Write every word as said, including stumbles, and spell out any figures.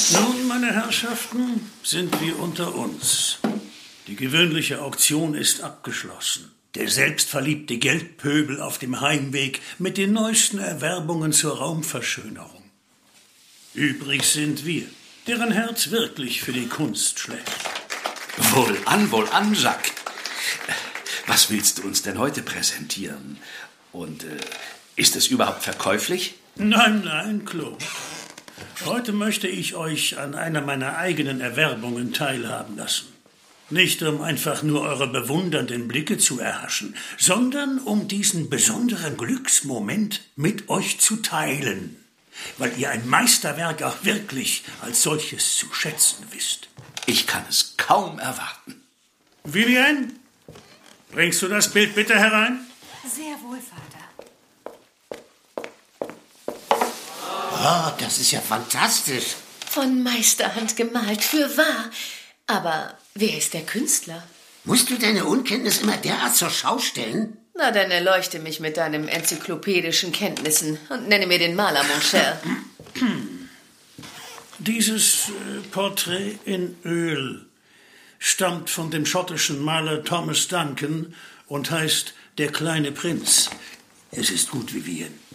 Nun, meine Herrschaften, sind wir unter uns. Die gewöhnliche Auktion ist abgeschlossen. Der selbstverliebte Geldpöbel auf dem Heimweg mit den neuesten Erwerbungen zur Raumverschönerung. Übrig sind wir, deren Herz wirklich für die Kunst schlägt. Wohlan, wohlan, Jacques. Was willst du uns denn heute präsentieren? Und äh, ist es überhaupt verkäuflich? Nein, nein, Claude. Heute möchte ich euch an einer meiner eigenen Erwerbungen teilhaben lassen. Nicht um einfach nur eure bewundernden Blicke zu erhaschen, sondern um diesen besonderen Glücksmoment mit euch zu teilen, weil ihr ein Meisterwerk auch wirklich als solches zu schätzen wisst. Ich kann es kaum erwarten. Vivienne, bringst du das Bild bitte herein? Sehr wohl, Vater. Oh, das ist ja fantastisch. Von Meisterhand gemalt, für wahr. Aber wer ist der Künstler? Musst du deine Unkenntnis immer derart zur Schau stellen? Na, dann erleuchte mich mit deinen enzyklopädischen Kenntnissen und nenne mir den Maler, mon cher. Dieses äh, Porträt in Öl stammt von dem schottischen Maler Thomas Duncan und heißt Der kleine Prinz. Es ist gut, Vivienne.